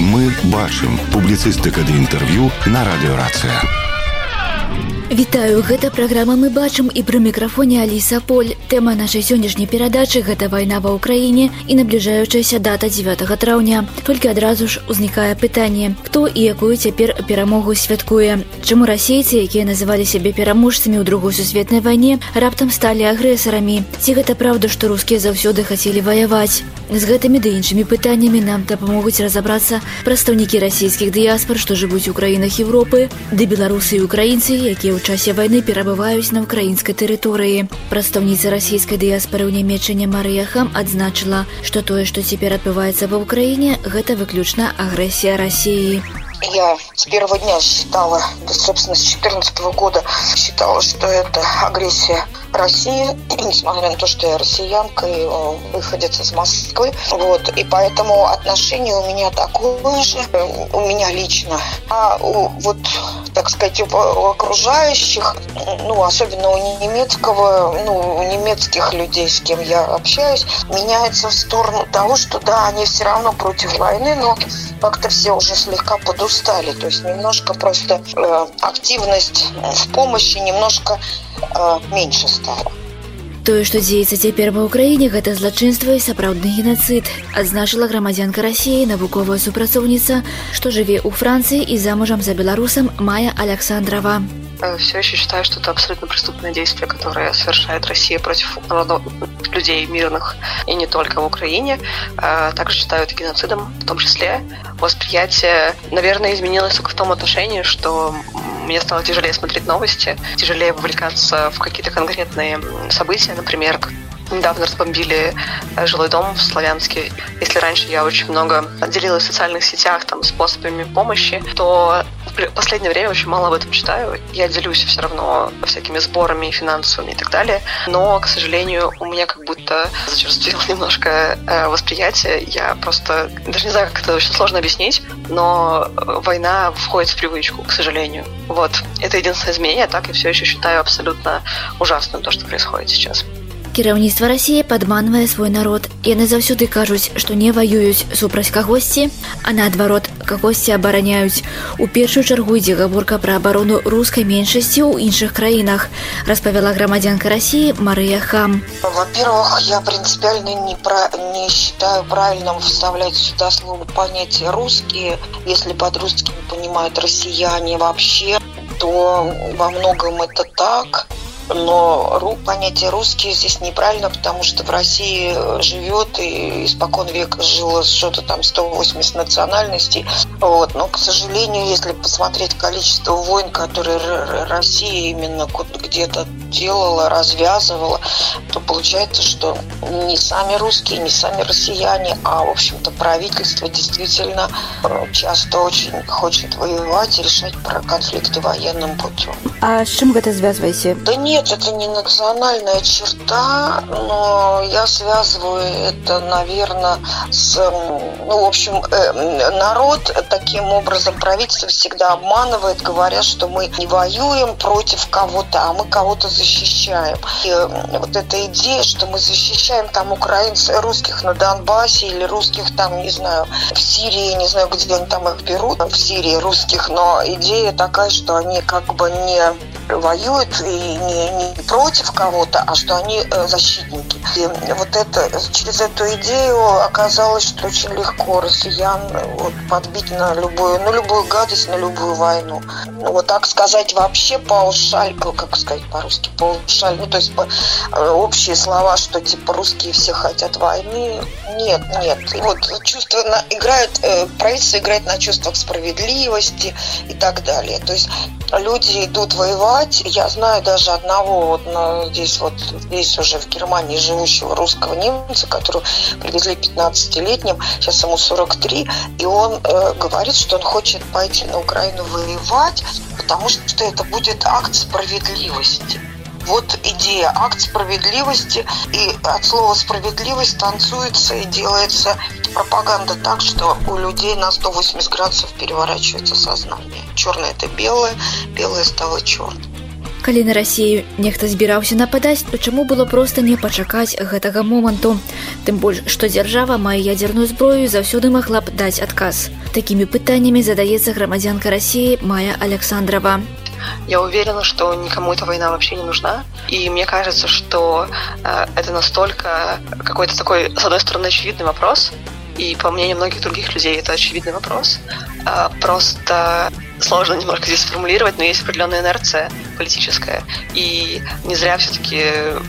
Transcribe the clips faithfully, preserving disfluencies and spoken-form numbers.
Мы бачым. Публіцыстыка ды інтэрв'ю на радыёрацыя. Вітаю, гэта праграма «Мы бачым» і пры мікрафоне Аліса Поль. Тэма нашай сённяшняй перадачы – гэта вайна ва ўкраіне і набліжаючаяся дата дзевятага траўня. Толькі адразу ж узнікае пытанне, хто і якую цяпер перамогу святкуе. Чаму расейцы, якія называлі сябе пераможцамі ў Другой сусветнай вайне, раптам сталі агрэсарамі? Ці гэта праўда, што рускія заўсёды хацелі ваяваць? З гэтымі ды іншымі пытаннямі нам дапамогуць разабрацца прадстаўнікі расійскіх дыяспар, што жывуць у краінах Еўропы, ды беларусы і украінцы, якія ў часе вайны перабываюць на ўкраінскай тэрыторыі. Прадстаўніца расійскай дыяспары ў Нямецчыне Марыя Хам адзначыла, што тое, што цяпер адбываецца ва ўкраіне, гэта выключна агрэсія Расіі. Я с первого дня считала, да, собственно, с две тысячи четырнадцатого года считала, что это агрессия России, несмотря на то, что я россиянка и выходец из Москвы. Вот, и поэтому отношение у меня такое же, у меня лично. А у, вот, так сказать, у окружающих, ну, особенно у немецкого, ну, у немецких людей, с кем я общаюсь, меняется в сторону того, что да, они все равно против войны, но как-то все уже слегка подустали. То есть немножко просто э, активность в помощи немножко э, меньше стала. Тое, што дзеецца цяпер ва ўкраіне, гэта злачынства і сапраўдны генацыд, адзначыла грамадзянка Расіі, навуковая супрацоўніца, што жыве ў Францыі і замужам за беларусам Майя Александрова. Все еще считаю, что это абсолютно преступное действие, которое совершает Россия против народов, людей мирных и не только в Украине. Также считаю это геноцидом, в том числе. Восприятие, наверное, изменилось только в том отношении, что мне стало тяжелее смотреть новости, тяжелее вовлекаться в какие-то конкретные события. Например, недавно разбомбили жилой дом в Славянске. Если раньше я очень много делилась в социальных сетях там, способами помощи, то в последнее время очень мало об этом читаю. Я делюсь все равно всякими сборами финансовыми и так далее. Но, к сожалению, у меня как будто зачерствело немножко восприятие. Я просто даже не знаю, как это очень сложно объяснить, но война входит в привычку, к сожалению. Вот. Это единственное изменение. Так я все еще считаю абсолютно ужасным то, что происходит сейчас. Кіраўніцтва Расіі падманвае свой народ. Яны заўсёды кажуць, што не ваююць супраць кагосьці, а наадварот, кагосьці абараняюць. У першую чаргу ідзе гаворка пра абарону рускай меншасці ў іншых краінах, распавяла грамадзянка Расіі Марыя Хам. Во-первых, я принципиально не, про... не считаю правильным вставлять сюда слово понятие «русские». Если под русским понимают россияне вообще, то во многом это так. Но понятие «русские» здесь неправильно, потому что в России живет и испокон века жило что-то там сто восемьдесят национальностей. Вот. Но, к сожалению, если посмотреть количество войн, которые Россия именно где-то делала, развязывала, то получается, что не сами русские, не сами россияне, а, в общем-то, правительство действительно часто очень хочет воевать и решать конфликты военным путем. А с чем это связываете? Да нет. Нет, это не национальная черта, но я связываю это, наверное, с... Ну, в общем, народ таким образом, правительство всегда обманывает, говоря, что мы не воюем против кого-то, а мы кого-то защищаем. И вот эта идея, что мы защищаем там украинцев, русских на Донбассе или русских там, не знаю, в Сирии, не знаю, где они там их берут, в Сирии русских, но идея такая, что они как бы не воюют и не не против кого-то, а что они э, защитники. И вот это, через эту идею оказалось, что очень легко россиян вот, подбить на любую, на любую гадость, на любую войну. Ну, вот так сказать вообще паушаль, как сказать по-русски, паушаль, ну то есть по, э, общие слова, что типа русские все хотят войны, нет, нет. И вот чувство на, играет, э, правительство играет на чувствах справедливости и так далее. То есть люди идут воевать, я знаю даже одного вот на, здесь вот здесь уже в Германии живущего русского немца, которого привезли пятнадцатилетним, сейчас ему сорок три, и он э, говорит, что он хочет пойти на Украину воевать, потому что это будет акт справедливости. Вот идея, акт справедливости, и от слова «справедливость» танцуется и делается пропаганда так, что у людей на сто восемьдесят градусов переворачивается сознание. Черное – это белое, белое стало черным. Калі на Расію нехта збіраўся нападаць, то чаму было проста не пачакаць гэтага моманту? Тым больш, што дзяржава мае ядерную зброю і заўсёды магла б даць адказ. Такімі пытаннямі задаецца грамадзянка России Майя Александрова. Я уверена, что никому эта война вообще не нужна. И мне кажется, что э, это настолько какой-то такой, с одной стороны, очевидный вопрос. И по мнению многих других людей это очевидный вопрос. Э, просто сложно немножко здесь сформулировать, но есть определенная инерция политическая. И не зря все-таки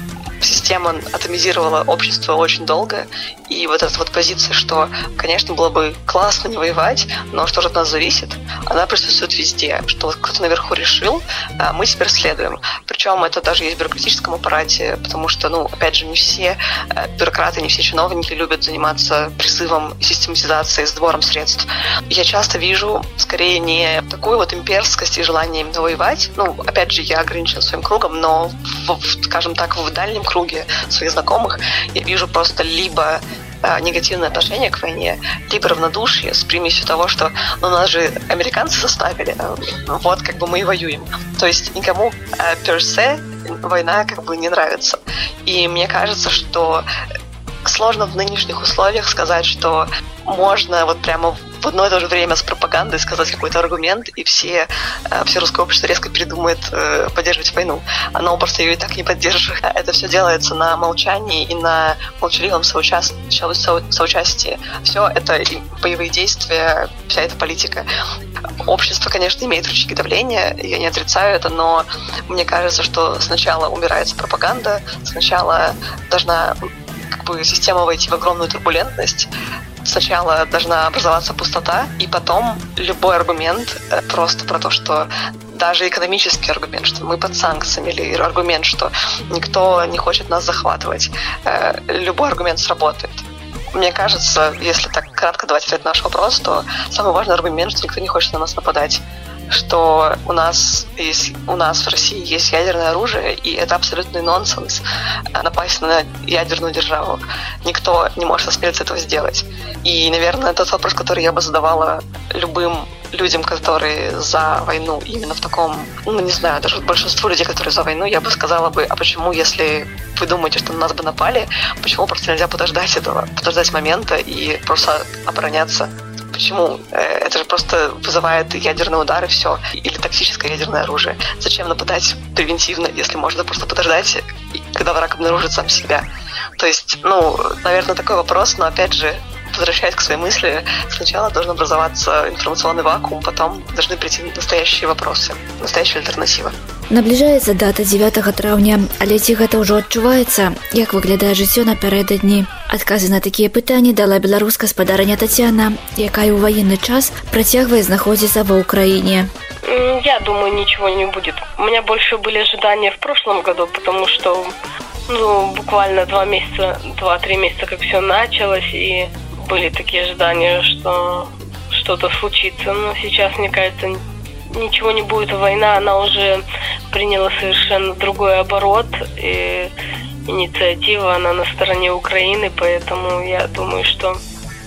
система атомизировала общество очень долго. И вот эта вот позиция, что, конечно, было бы классно не воевать, но что же от нас зависит, она присутствует везде. Что вот кто-то наверху решил, а мы теперь следуем. Причем это даже есть в бюрократическом аппарате, потому что, ну, опять же, не все бюрократы, не все чиновники любят заниматься призывом, систематизацией, сбором средств. Я часто вижу, скорее, не такую вот имперскость и желание именно воевать. Ну, опять же, я ограничена своим кругом, но, в, скажем так, в дальнем круге своих знакомых я вижу просто либо негативное отношение к войне, либо равнодушие с примесью того, что ну, нас же американцы заставили, вот как бы мы и воюем. То есть никому per se война как бы не нравится. И мне кажется, что сложно в нынешних условиях сказать, что можно вот прямо в одно и то же время с пропагандой сказать какой-то аргумент, и все, все русское общество резко передумает поддерживать войну. Оно просто ее и так не поддерживает. Это все делается на молчании и на молчаливом соучаст... соучастии. Все это боевые действия, вся эта политика. Общество, конечно, имеет рычаги давления, я не отрицаю это, но мне кажется, что сначала убирается пропаганда, сначала должна как бы система войти в огромную турбулентность. Сначала должна образоваться пустота, и потом любой аргумент просто про то, что даже экономический аргумент, что мы под санкциями, или аргумент, что никто не хочет нас захватывать, любой аргумент сработает. Мне кажется, если так кратко давать ответ на наш вопрос, то самый важный аргумент, что никто не хочет на нас нападать, что у нас, есть, у нас в России есть ядерное оружие, и это абсолютный нонсенс напасть на ядерную державу. Никто не может осмелиться этого сделать. И, наверное, тот вопрос, который я бы задавала любым людям, которые за войну, именно в таком, ну, не знаю, даже большинству людей, которые за войну, я бы сказала бы, а почему, если вы думаете, что на нас бы напали, почему просто нельзя подождать этого, подождать момента и просто обороняться? Почему? Это же просто вызывает ядерный удар и все. Или токсическое ядерное оружие. Зачем нападать превентивно, если можно просто подождать, когда враг обнаружит сам себя? То есть, ну, наверное, такой вопрос, но опять же, возвращаясь к своей мысли, сначала должен образоваться информационный вакуум, потом должны прийти настоящие вопросы, настоящая альтернатива. Набліжаецца дата дзевятага траўня, але ці гэта ўжо адчуваецца, як выглядае жыццё напярэдадні? Адказы на такія пытанні дала беларуская спадарыня Тацяна, якая ў ваенны час працягвае знаходзіцца ва ўкраіне. Я думаю, ничего не будет. У меня больше были ожидания в прошлом году, потому что ну, буквально два месяца, два-три месяца, как все началось, и были такие ожидания, что что-то случится. Но сейчас, мне кажется, ничего не будет. Война, она уже приняла совершенно другой оборот, и инициатива, она на стороне Украины, поэтому я думаю, что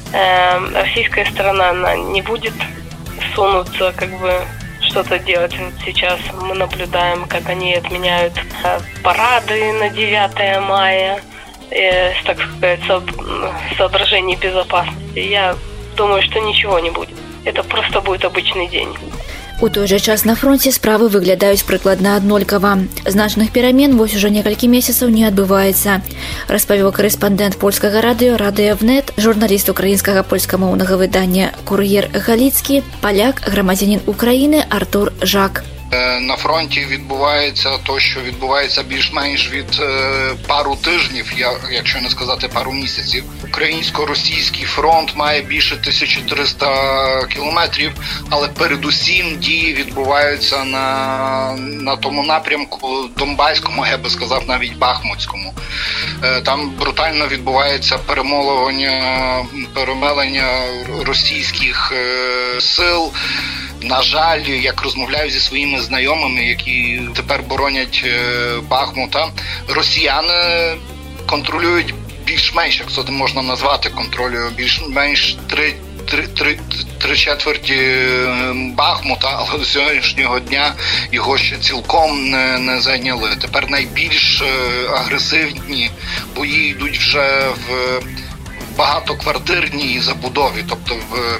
э, российская сторона, она не будет сунуться, как бы, что-то делать. Вот сейчас мы наблюдаем, как они отменяют э, парады на девятое мая, э, так сказать, со, соображений безопасности. Я думаю, что ничего не будет. Это просто будет обычный день. У той жа час на фронте справы выглядаюць прыкладна аднолькава. Значных перамен вось ужо некалькі месяцаў не адбываецца, распавёў корэспандэнт польскага радыё Радыёвнет, журналіст украінскага польскамоўнага выдання «Кур'ер Галіцкі», паляк, грамадзянін Украіны Артур Жак. На фронті відбувається то, що відбувається більш-менш від е, пару тижнів, я, якщо не сказати пару місяців. Українсько-російський фронт має більше тисяча триста кілометрів, але передусім дії відбуваються на, на тому напрямку Донбаському, я би сказав, навіть Бахмутському. Е, там брутально відбувається перемолування, перемелення російських е, сил. На жаль, як розмовляю зі своїми знайомими, які тепер боронять Бахмута, росіяни контролюють більш-менш, як це можна назвати, контролює більш-менш три, три, три, три четверті Бахмута, але до сьогоднішнього дня його ще цілком не, не зайняли. Тепер найбільш агресивні бої йдуть вже в багатоквартирній забудові, тобто в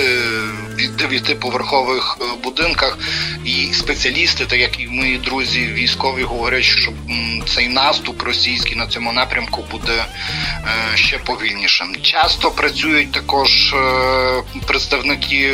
п'яти-дев'ятиповерхових будинках. І спеціалісти, так як і мої друзі військові, говорять, що цей наступ російський на цьому напрямку буде ще повільнішим. Часто працюють також представники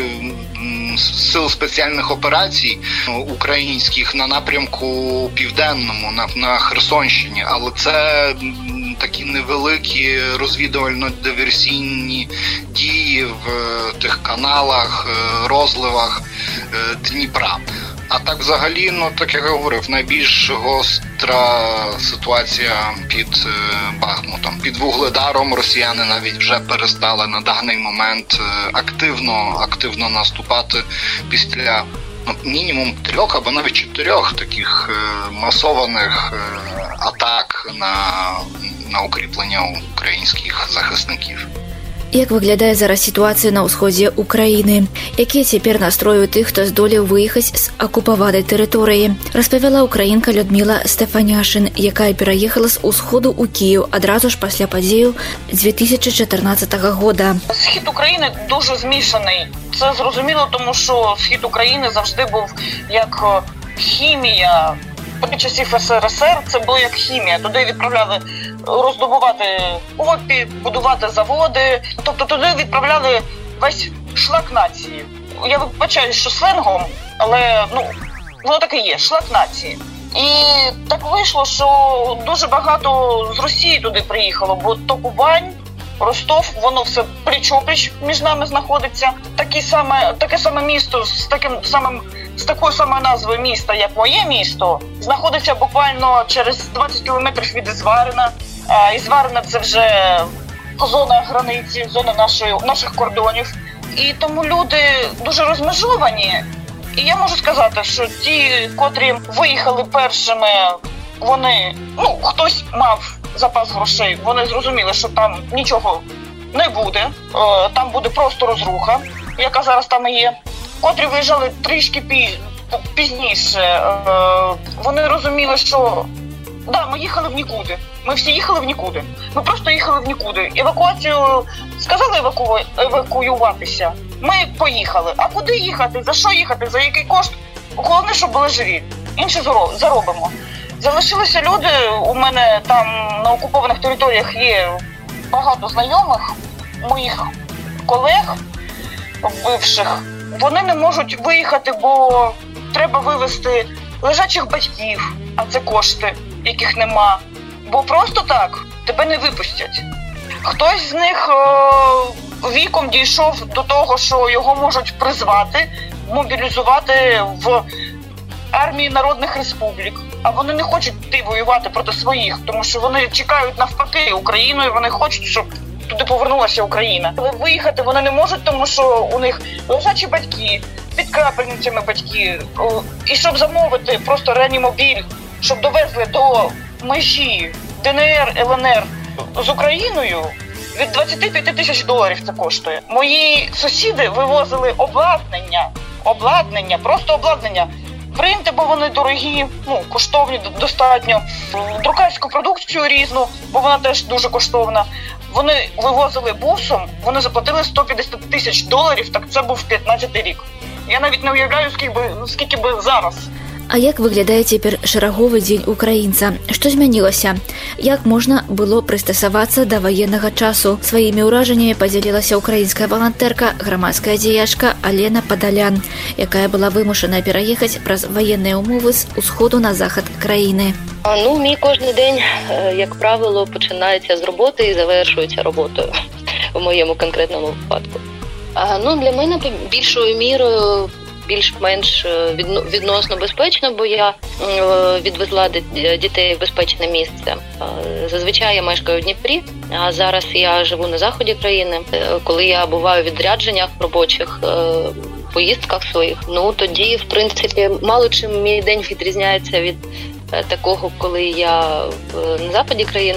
сил спеціальних операцій українських на напрямку південному, на, на Херсонщині, але це такі невеликі розвідувально-диверсійні дії в тих каналах, розливах Дніпра. А так взагалі, ну так як я говорив, найбільш гостра ситуація під Бахмутом. Під Вугледаром росіяни навіть вже перестали на даний момент активно, активно наступати після ну, мінімум трьох або навіть чотирьох таких масованих атак на, на укріплення українських захисників. Як выглядае зараз сітуацыя на ўсходзе Украіны? Якія цяпер настроі ў тых, хто здолеў выехаць з акупаванай тэрыторыі? Распавяла украінка Людмила Стефаняшин, якая пераехала з усходу ў Кіїв адразу ж пасля падзеяў дві тисячі чатырнаццатага года. Схід України дуже змішаний. Це зрозуміло, тому що схід України завжди був як хімія. Під часів ес ер ес ер це було як хімія. Туди відправляли роздобувати опі, будувати заводи. Тобто туди відправляли весь шлак нації. Я вибачаю, що сленгом, але ну, воно так і є, шлак нації. І так вийшло, що дуже багато з Росії туди приїхало, бо то Кубань, Ростов, воно все пліч-опліч між нами знаходиться. Такі саме, таке саме місто з таким самим з такою самою назвою міста, як моє місто, знаходиться буквально через двадцять кілометрів від Ізварина. Ізварина – це вже зона границі, зона нашої, наших кордонів. І тому люди дуже розмежовані. І я можу сказати, що ті, котрі виїхали першими, вони, ну, хтось мав запас грошей, вони зрозуміли, що там нічого не буде, там буде просто розруха, яка зараз там і є. Котрі виїжджали трішки пізніше, вони розуміли, що да, ми їхали в нікуди, ми всі їхали в нікуди, ми просто їхали в нікуди. Евакуацію, сказали еваку... евакуюватися, ми поїхали. А куди їхати, за що їхати, за який кошт? Головне, щоб були живі, інше заробимо. Залишилися люди, у мене там на окупованих територіях є багато знайомих, моїх колег бивших. Вони не можуть виїхати, бо треба вивезти лежачих батьків, а це кошти, яких нема. Бо просто так тебе не випустять. Хтось з них е- віком дійшов до того, що його можуть призвати, мобілізувати в армії народних республік. А вони не хочуть йти воювати проти своїх, тому що вони чекають навпаки Україну, і вони хочуть, щоб туди повернулася Україна. Але виїхати вони не можуть, тому що у них лежачі батьки, під крапельницями батьки. І щоб замовити просто реанімобіль, щоб довезли до межі де ен ер, ел ен ер з Україною, від двадцять п'ять тисяч доларів це коштує. Мої сусіди вивозили обладнання, обладнання, просто обладнання. Принти, бо вони дорогі, ну, коштовні достатньо. Друкарську продукцію різну, бо вона теж дуже коштовна. Вони вивозили бусом, вони заплатили сто п'ятдесят тисяч доларів, так це був п'ятнадцятий рік. Я навіть не уявляю, скільки би, скільки би зараз. А як выглядае цяпер шараговы дзень украінца? Што змянілася? Як можна было прыстасавацца да ваеннага часу? Сваімі ўражаннямі падзялілася украінская валантэрка, грамадская дзеячка Алена Падалян, якая была вымушаная пераехаць праз ваенныя ўмовы з усходу на захад краіны. Ну, мій кожен день, як правило, починається з роботи і завершується роботою в моєму конкретному випадку. Ну, для мене більшою мірою більш-менш відносно безпечно, бо я відвезла дітей в безпечне місце. Зазвичай я мешкаю в Дніпрі, а зараз я живу на заході країни. Коли я буваю в відрядженнях робочих, поїздках своїх, ну тоді, в принципі, мало чим мій день відрізняється від такого, коли я на заході країни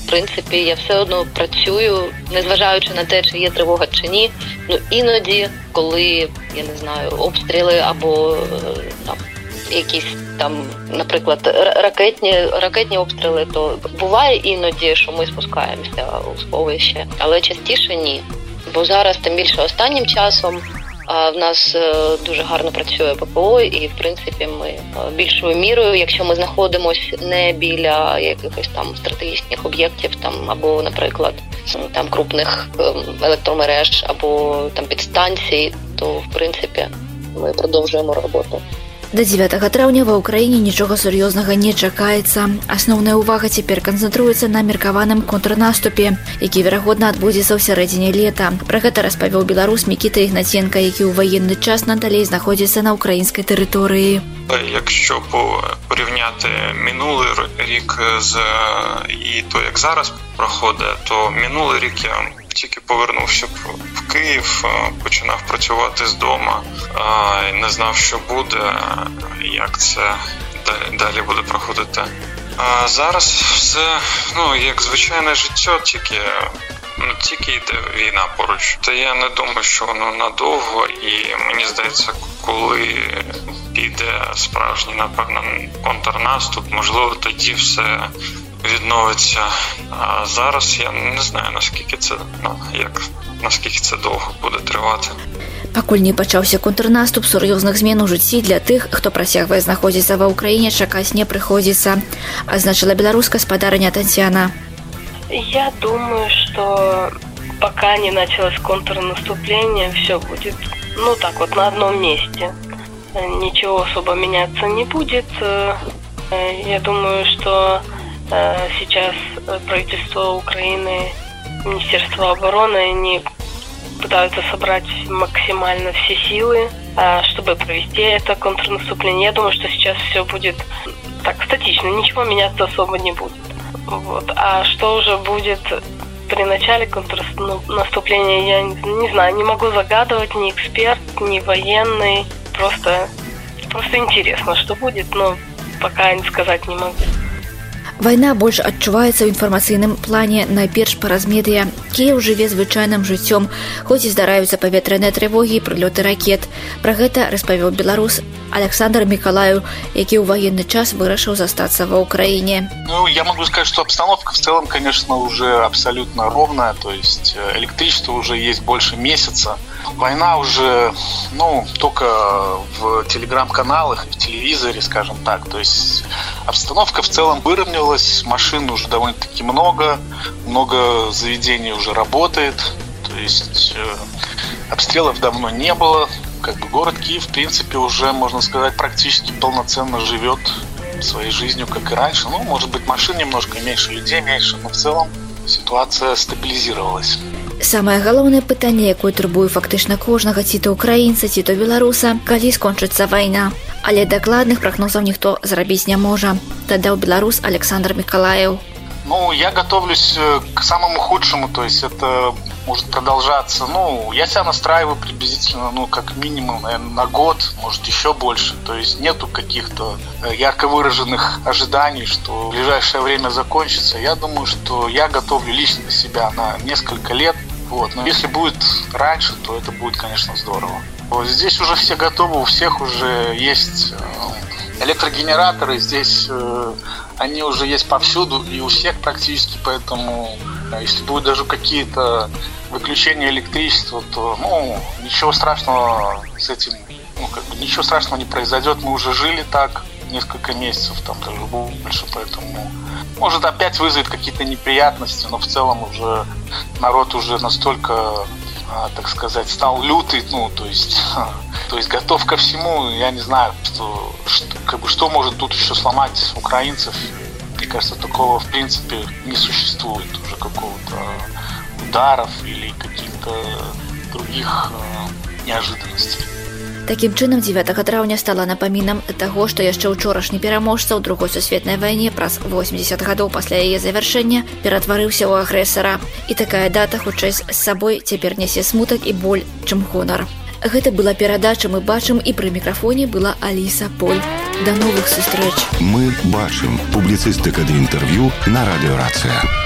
принципі, я все одно працюю, незважаючи на те, чи є тривога чи ні. Ну, іноді, коли, я не знаю, обстріли або там якісь там, наприклад, ракетні, ракетні обстріли, то буває іноді, що ми спускаємося у сховище, але частіше ні. Бо зараз, тим більше останнім часом, в нас дуже гарно працює ППО, і, в принципі, ми більшою мірою, якщо ми знаходимося не біля якихось там стратегічних об'єктів, там або, наприклад, там крупних електромереж, або там підстанцій, то, в принципі, ми продовжуємо роботу. Да дзевятага траўня ва ўкраіне нічога сур'ёзнага не чакаецца. Асноўная ўвага цяпер канцэнтруецца на меркаваным контрнаступе, які, верагодна, адбудзецца ў сярэдзіне лета. Пра гэта распавёў беларус Мікіта Ігнаценка, які ў ваенны час надалей знаходзіцца на ўкраінскай тэрыторыі. Якщо порівняти минулий рік з і то, як зараз проходить, то минулий рік я тільки повернувся в Київ, починав працювати з дому, не знав, що буде, як це далі буде проходити. А зараз все, ну, як звичайне життя, тільки, ну, тільки йде війна поруч. Та я не думаю, що воно надовго, і мені здається, коли піде справжній, напевно, контрнаступ, можливо, тоді все відновиться. А зараз я не знаю, наскільки це, ну, як, наскільки це довго буде тривати. Пакуль не пачаўся контрнаступ, сур'ёзных змен у жыцці для тых, хто працягвае знаходзіцца ва ўкраіне, чакаць не прыходзіцца, азначыла беларуская спадарня Татьяна. Я думаю, что пока не началось контрнаступление, все будет, ну так вот, на одном месте. Ничего особо меняться не будет. Я думаю, что сейчас правительство Украины, Министерство обороны, они пытаются собрать максимально все силы, чтобы провести это контрнаступление. Я думаю, что сейчас все будет так статично, ничего меняться особо не будет. Вот. А что уже будет при начале контрнаступления, я не знаю, не могу загадывать, ни эксперт, ни военный. Просто, просто интересно, что будет, но пока сказать не могу. Вайна больш адчуваецца ў інфармацыйным плане, найперш праз медыя. Кіеў жыве звычайным жыццём, хоць і здараюцца паветраныя трывогі і прылёты ракет. Пра гэта распавёў беларус Александр Миколаев, які ў военный час вырашыў застаться в Украине. Ну, я могу сказать, что обстановка в целом, конечно, уже абсолютно ровная, то есть электричество уже есть больше месяца. Война уже, ну, только в телеграм-каналах и в телевизоре, скажем так. То есть обстановка в целом выровнялась, машин уже довольно-таки много, много заведений уже работает. То есть э, обстрелов давно не было. Как бы город Киев, в принципе, уже, можно сказать, практически полноценно живет своей жизнью, как и раньше. Ну, может быть, машин немножко меньше, людей меньше, но в целом ситуация стабилизировалась. Самае галоўнае пытанне, якое турбуе фактычна кожнага, ці то украінца, ці то беларуса, калі скончыцца вайна. Але дакладных прагнозаў ніхто зрабіць не можа, дадаў беларус Александр Миколаев. Ну, я готовлюсь к самому худшему, то есть это может продолжаться. Ну, я себя настраиваю приблизительно, ну, как минимум, наверное, на год, может, еще больше. То есть нету каких-то ярко выраженных ожиданий, что в ближайшее время закончится. Я думаю, что я готовлю лично себя на несколько лет. Вот. Но если будет раньше, то это будет, конечно, здорово. Вот здесь уже все готовы, у всех уже есть электрогенераторы, здесь они уже есть повсюду и у всех практически, поэтому если будут даже какие-то выключения электричества, то, ну, ничего страшного с этим, ну, как бы ничего страшного не произойдет. Мы уже жили так несколько месяцев, там даже больше, поэтому может опять вызовет какие-то неприятности, но в целом уже народ уже настолько, так сказать, стал лютый, ну, то есть, то есть готов ко всему. Я не знаю, что, что, как бы, что может тут еще сломать украинцев. Мне кажется, такого в принципе не существует уже, какого-то ударов или каких-то других э, неожиданностей. Такім чынам, дзевятага траўня стала напамінам таго, што яшчэ ўчорашні пераможца ў другой сусветнай вайне праз восемьдесят гадоў пасля яе завяршэння ператварыўся ў агрэсара. І такая дата, хутчэй з сабой, цяпер нясе смутак і боль, чым гонар. Гэта была перадача «Мы бачым», і пры мікрафоне была Аліса Поль. До новых сустрэч. Мы бачым. Публіцыстыка ды інтэрв'ю на радыё Рацыя.